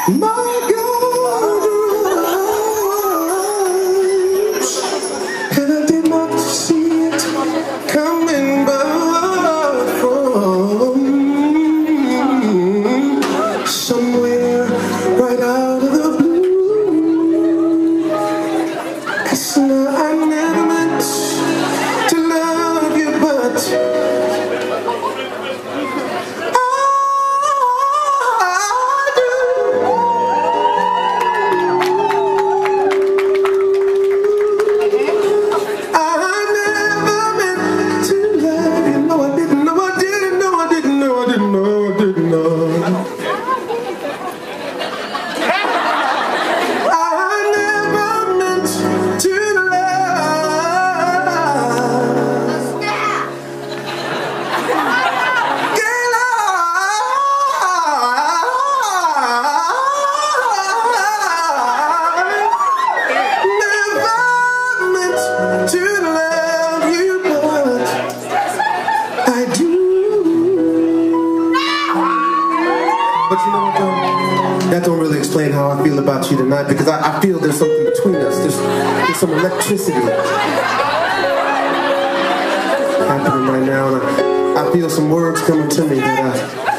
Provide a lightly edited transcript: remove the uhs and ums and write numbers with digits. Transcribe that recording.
My goes, and I did not see it coming, but from somewhere right out of the blue. Yes, now I never meant to love you, but but you know what though? That don't really explain how I feel about you tonight, because I feel there's something between us. There's some electricity happening right now, and I feel some words coming to me that